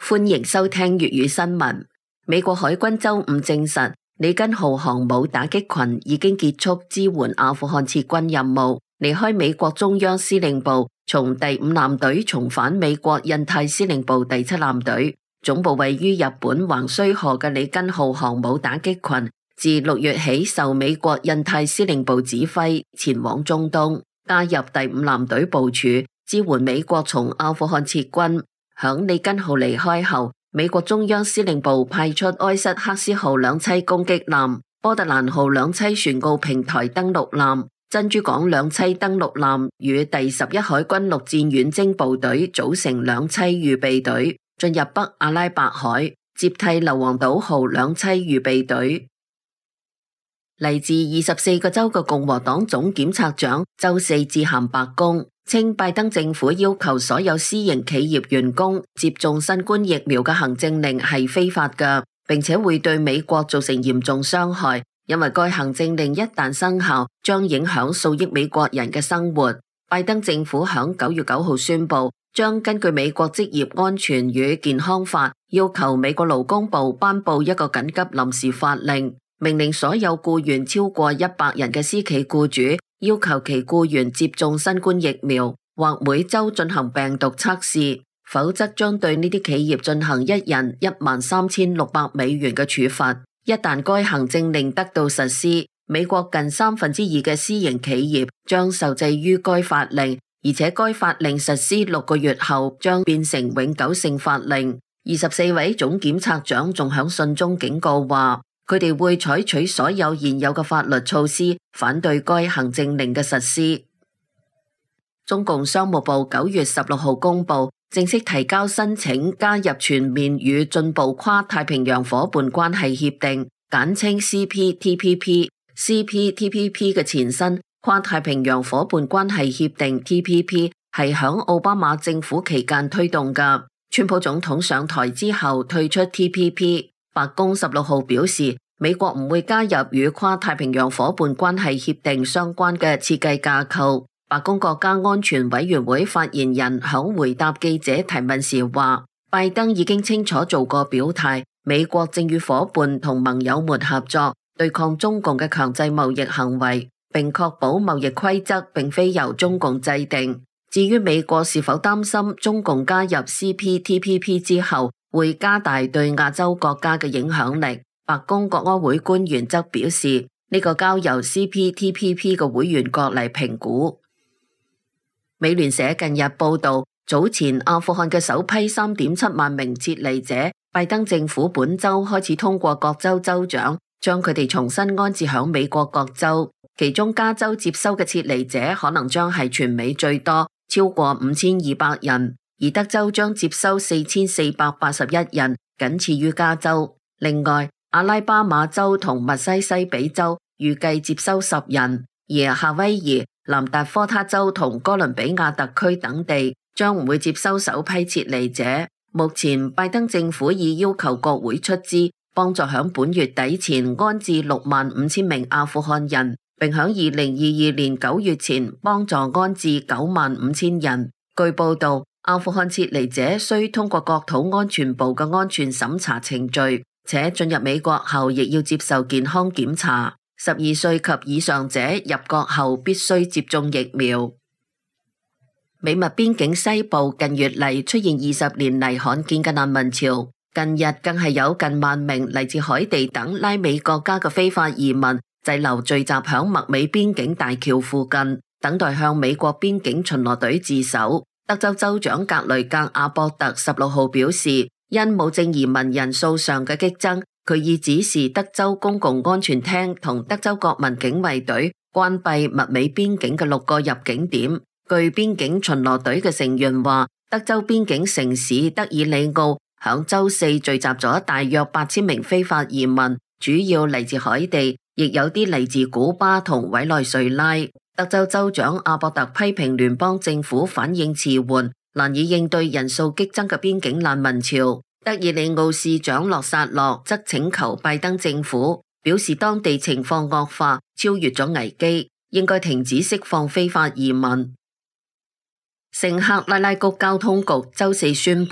歡迎收聽粵語新聞。美國海軍周五證實，里根號航母打擊群已經結束支援阿富汗撤軍任務，離開美國中央司令部，從第5艦隊重返美國印太司令部第7艦隊。總部位於日本橫須賀嘅里根號航母打擊群，自6月起受美國印太司令部指揮，前往中東，加入第5艦隊部署，支援美國從阿富汗撤軍。響里根號離開後，美國中央司令部派出埃塞克斯號兩棲攻擊艦、波特蘭號兩棲船澳平台登陸艦、珍珠港兩棲登陸艦與第11海軍陸戰遠征部隊組成兩棲預備隊，進入北阿拉伯海，接替硫磺島號兩棲預備隊。嚟自24個州嘅共和黨總檢察長周四致函白宮，稱拜登政府要求所有私營企業員工接種新冠疫苗嘅行政令係非法嘅，並且會對美國造成嚴重傷害，因為該行政令一旦生效，將影響數億美國人嘅生活。拜登政府響9月9號宣布，將根據美國職業安全與健康法，要求美國勞工部頒布一個緊急臨時法令，命令所有僱員超過100人嘅私企僱主要求其僱員接種新冠疫苗，或每周進行病毒測試，否則將對呢啲企業進行一人13600美元嘅處罰。一旦該行政令得到實施，美國近2/3嘅私營企業將受制於該法令，而且該法令實施6個月後將變成永久性法令。24位總檢察長仲響信中警告話，佢哋會採取所有現有嘅法律措施，反對該行政令嘅實施。中共商務部9月16號公布，正式提交申請加入全面與進步跨太平洋夥伴關係協定，簡稱 CPTPP。CPTPP 嘅前身跨太平洋夥伴關係協定 TPP 係響奧巴馬政府期間推動嘅，川普總統上台之後退出 TPP。白宮16號表示，美國唔會加入與跨太平洋夥伴關係協定相關嘅設計架構。白宮國家安全委員會發言人響回答記者提問時話，拜登已經清楚做過表態，美國正與夥伴同盟友們合作，對抗中共嘅強制貿易行為，並確保貿易規則並非由中共制定。至於美國是否擔心中共加入 CPTPP 之後會加大對亞洲國家嘅影響力，白宮國安會官員則表示，呢個交由 CPTPP 嘅會員國嚟評估。美聯社近日報道，早前阿富汗嘅首批3.7萬名撤離者，拜登政府本周開始通過各州州長將佢哋重新安置響美國各州，其中加州接收嘅撤離者可能將係全美最多，超過5200人。而德州將接收4481人，僅次於加州。另外，阿拉巴馬州同密西西比州預計接收10人，而夏威夷、南達科他州同哥倫比亞特區等地將唔會接收首批撤離者。目前，拜登政府已要求國會出資，幫助響本月底前安置65000名阿富汗人，並響2022年9月前幫助安置95000人。據報道，阿富汗撤離者需通過國土安全部嘅安全審查程序，且進入美國後亦要接受健康檢查。12歲及以上者入國後必須接種疫苗。美墨邊境西部近月嚟出現20年嚟罕見嘅難民潮，近日更係有近萬名嚟自海地等拉美國家嘅非法移民滯留聚集響墨美邊境大橋附近，等待向美國邊境巡邏隊自首。德州州長格雷格阿博特16號表示，因無證移民人數上嘅激增，佢已指示德州公共安全廳同德州國民警衛隊關閉墨美邊境嘅6個入境點。據邊境巡邏隊嘅成員話，德州邊境城市德爾里奧響周四聚集咗大約8000名非法移民，主要嚟自海地，亦有啲嚟自古巴同委內瑞拉。德州州長阿博特批評聯邦政府反應遲緩，難以應對人數激增嘅邊境難民潮。德爾里奧市長洛薩洛則請求拜登政府，表示當地情況惡化，超越咗危機，應該停止釋放非法移民。聖克拉拉谷交通局周四宣布，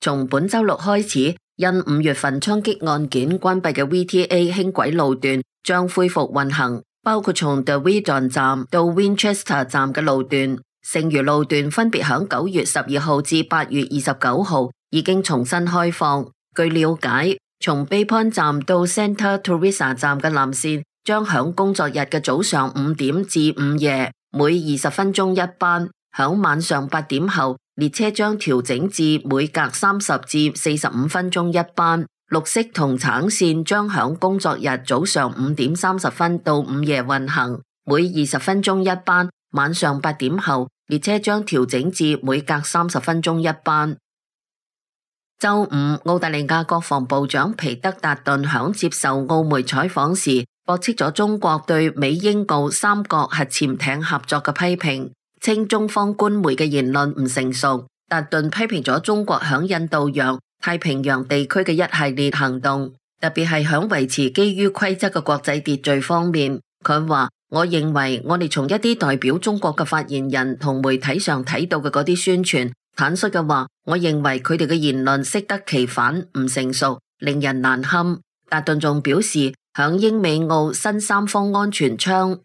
從本週六開始，因5月份槍擊案件關閉嘅 VTA 輕軌路段將恢復運行，包括從 The Wheeldon 站到 Winchester 站嘅路段，剩餘路段分別響9月12號至8月29號已經重新開放。據了解，從 Bay Point 站到 Santa Teresa 站嘅南線將響工作日嘅早上5點至午夜每20分鐘一班，響晚上8點後列車將調整至每隔30至45分鐘一班。綠色同橙線將響工作日早上5點30分到午夜運行，每20分鐘一班。晚上8點後列車將調整至每隔30分鐘一班。週五，澳大利亞國防部長皮德達頓響接受澳媒採訪時，駁斥咗中國對美英澳三國核潛艇合作嘅批評，稱中方官媒嘅言論唔成熟。達頓批評咗中國響印度洋、太平洋地區嘅一系列行動，特別係響維持基於規則嘅國際秩序方面。佢話：我認為我哋從一啲代表中國嘅發言人同媒體上睇到嘅嗰啲宣傳，坦率嘅話，我認為佢哋嘅言論適得其反，唔成熟，令人難堪。達頓仲表示，響英美澳新三方安全窗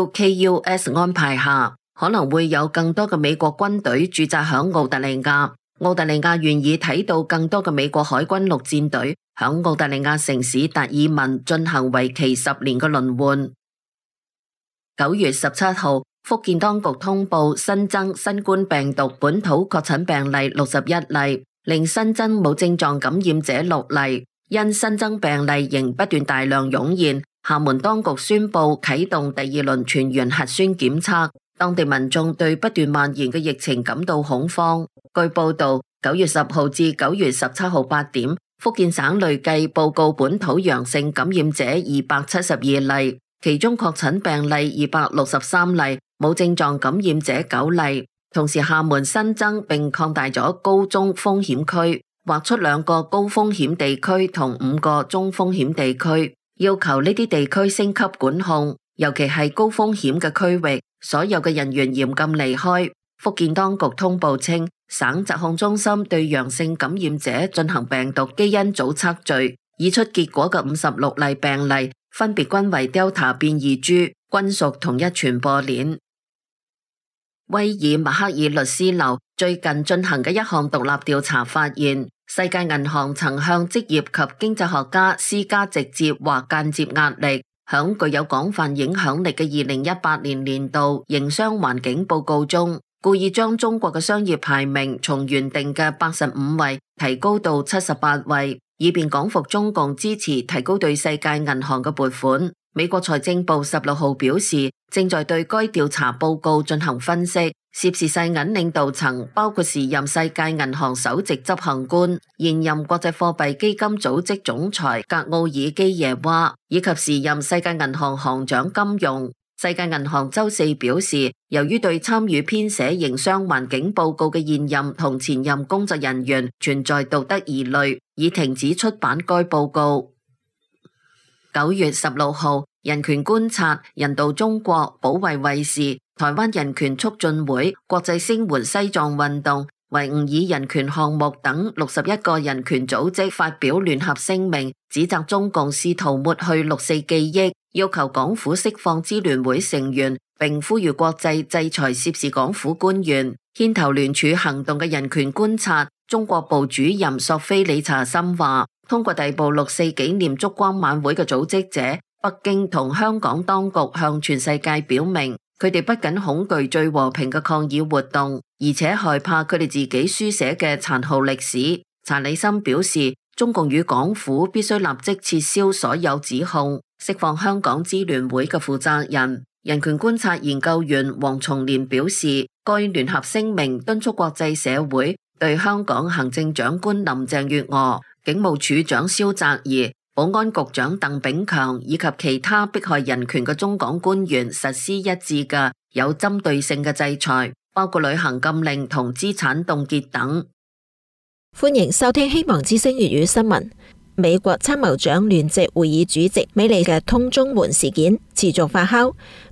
AUKUS 安排下，可能會有更多嘅美國軍隊駐紮響澳大利亞。澳大利亞願意睇到更多嘅美國海軍陸戰隊響澳大利亞城市達爾文進行為期10年嘅輪換。9月17號，福建當局通報新增新冠病毒本土確診病例61例，另新增冇症狀感染者6例。因新增病例仍不斷大量湧現，廈門當局宣布啟動第2輪全員核酸檢測。當地民眾對不斷蔓延嘅疫情感到恐慌。據報道，9月10號至9月17號8點，福建省累計報告本土陽性感染者272例。其中確診病例263例，冇症狀感染者9例。同時，廈門新增並擴大咗高中風險區，劃出2個高風險地區同5個中風險地區，要求呢啲地區升級管控，尤其係高風險嘅區域，所有嘅人員嚴禁離開。福建當局通報稱，省疾控中心對陽性感染者進行病毒基因組測序，已出結果嘅56例病例，分別均為 Delta 變異株，均屬同一傳播鏈。威爾麥克爾律師樓最近進行嘅一項獨立調查發現，世界銀行曾向職業及經濟學家施加直接或間接壓力，響具有廣泛影響力嘅2018年年度營商環境報告中，故意將中國嘅商業排名從原定嘅85位提高到78位。以便講服中共支持提高對世界銀行嘅撥款。美國財政部16號表示，正在對該調查報告進行分析。涉事世銀領導層包括時任世界銀行首席執行官、現任國際貨幣基金組織總裁格奧爾基耶娃，以及時任世界銀行行長金融。世界銀行週四表示，由於對參與編寫營商環境報告嘅現任同前任工作人員存在道德疑慮，已停止出版該報告。9月16號，人權觀察、人道中國、保衛衛士、台灣人權促進會、國際聲援西藏運動、維吾爾人權項目等61個人權組織發表聯合聲明，指責中共試圖抹去6四記憶，要求港府釋放支聯會成員，並呼籲國際制裁涉事港府官員。牽頭聯署行動嘅人權觀察中國部主任索菲理查森話，通過逮捕6四紀念燭光晚會嘅組織者，北京同香港當局向全世界表明，佢哋不僅恐懼最和平嘅抗議活動，而且害怕佢哋自己書寫嘅殘酷歷史。查理森表示，中共與港府必須立即撤銷所有指控，釋放香港支聯會嘅負責人。人權觀察研究員黃松年表示，該聯合聲明敦促國際社會對香港行政長官林鄭月娥、警務處長蕭澤頤、保安局長鄧炳強以及其他迫害人權嘅中港官員實施一致嘅有針對性嘅制裁，包括旅行禁令同資產凍結等。 歡迎收聽希望之聲粵語新聞。美國參謀長聯席會議主席米利嘅通中門事件持續發酵。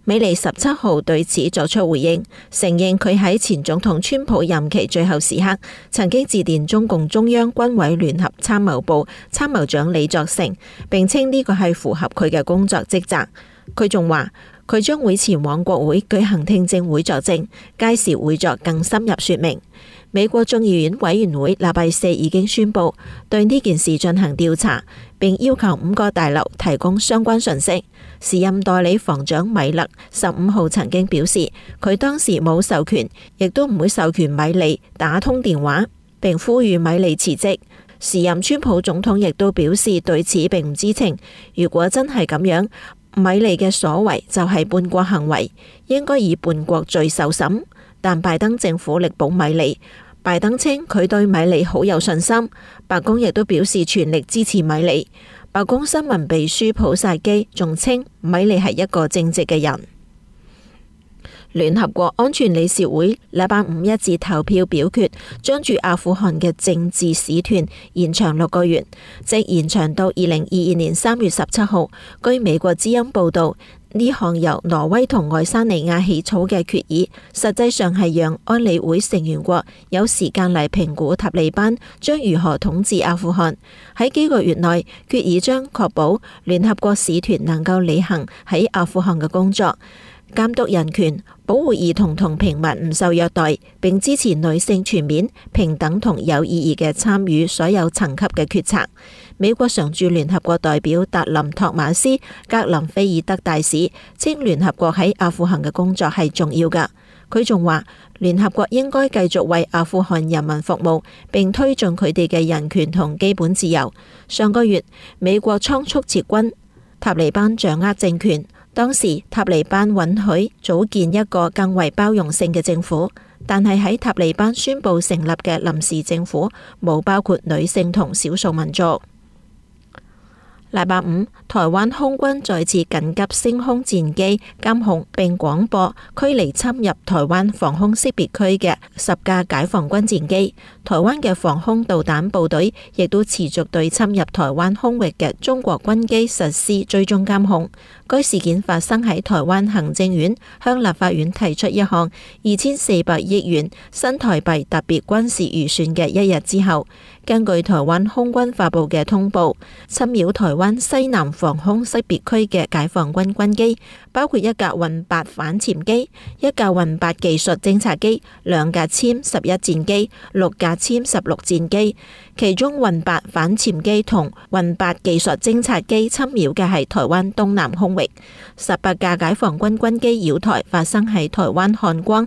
米利17號對此作出回應，承認佢喺前總統川普任期最後時刻曾經致電中共中央軍委聯合參謀部參謀長李作成，並稱呢個係符合佢嘅工作職責。佢仲話佢將會前往國會舉行聽證會作證，屆時會作更深入說明。美國眾議院委員會禮拜四已經宣布對呢件事進行調查，並要求5個大樓提供相關信息。時任代理防長米勒15號曾經表示，佢當時冇授權，亦都唔會授權米利打通電話，並呼籲米利辭職。時任川普總統亦都表示對此並唔知情。如果真係咁樣，米利嘅所為就係叛國行為，應該以叛國罪受審。但拜登政府力保米利，拜登稱佢對米利好有信心，白宮亦都表示全力支持米利。白宮新聞秘書普薩基仲稱米利係一個正直嘅人。聯合國安全理事會禮拜五一致投票表決，將駐阿富汗嘅政治使團延長6個月，即延長到2022年3月17號。據美國之音報道，呢項由挪威同愛沙尼亞起草嘅決議，實際上係讓安理會成員國有時間嚟評估塔利班將如何統治阿富汗。喺幾個月內，決議將確保聯合國使團能夠履行喺阿富汗嘅工作，監督人權，保護兒童同平民唔受虐待，並支持女性全面、平等同有意義嘅參與所有層級嘅決策。美國常駐聯合國代表達林托馬斯格林菲爾德大使稱聯合國喺阿富汗嘅工作係重要㗎。佢仲話聯合國應該繼續為阿富汗人民服務，並推進佢哋嘅人權同基本自由。上個月美國倉促撤軍，塔利班掌握政權。當時塔利班允許組建一個更為包容性嘅政府，但係喺塔利班宣布成立嘅臨時政府冇包括女性同少數民族。禮拜五，台灣空軍再次緊急升空戰機監控並廣播驅離侵入台灣防空識別區嘅10架解放軍戰機。台灣嘅防空導彈部隊亦都持續對侵入台灣空域嘅中國軍機實施追蹤監控。該事件發生喺台灣行政院向立法院提出一項2400億元新台幣特別軍事預算嘅一日之後。根據台灣空軍發布嘅通報，侵擾台灣西南防空識別區嘅解放軍軍機包括一架運8反潛機、一架運8技術偵察機、2架殲11戰機、6架殲16戰機。其中運8反潛機同運8技術偵察機侵擾嘅係台灣東南空域。18架解放軍軍機擾台發生喺台灣漢光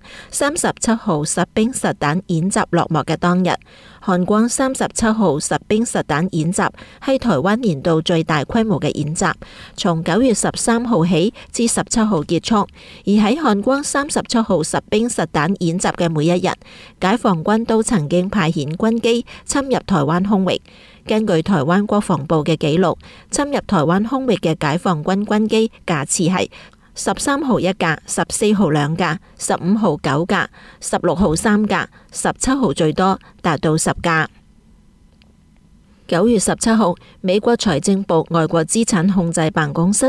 37號實兵實彈演習落幕嘅當日。漢光37號實兵實彈演習係台灣年度最大規模嘅演習，從9月13號起至17號結束。而喺漢光37號實兵實彈演習嘅每一日，解放軍都曾經派遣軍機侵入台灣空域。根據台灣國防部嘅記錄，侵入台灣空域嘅解放軍軍機架次係13號1架、14號2架、15號9架、16號3架、17號最多達到10架。9月17號，美國財政部外國資產控制辦公室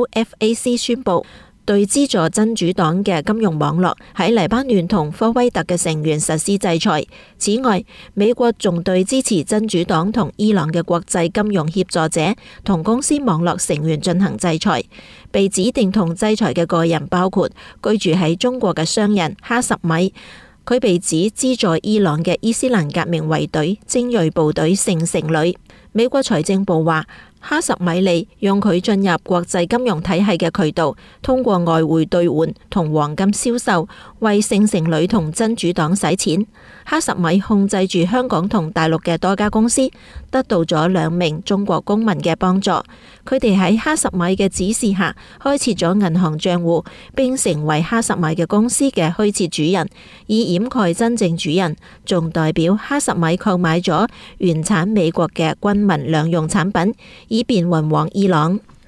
OFAC 宣布，對資助真主黨嘅金融網絡喺黎巴嫩同科威特嘅成員實施制裁。此外，美國仲對支持真主黨同伊朗嘅國際金融協助者同公司網絡成員進行制裁。被指定同制裁嘅個人包括居住喺中國嘅商人哈什米，佢被指資助伊朗嘅伊斯蘭革命衛隊精銳部隊聖城旅。美國財政部話，哈什米利用佢進入國際金融體系嘅渠道，通過外匯兌換同黃金銷售，為聖城旅同真主黨使錢。哈什米控制住香港同大陸嘅多家公司，得到咗2名中國公民嘅幫助。佢哋喺哈什米嘅指示下開設咗銀行賬戶，並成為哈什米嘅公司嘅虛設主人，以掩蓋真正主人。仲代表哈什米購買咗原產美國嘅軍民兩用產品，以便運往伊朗。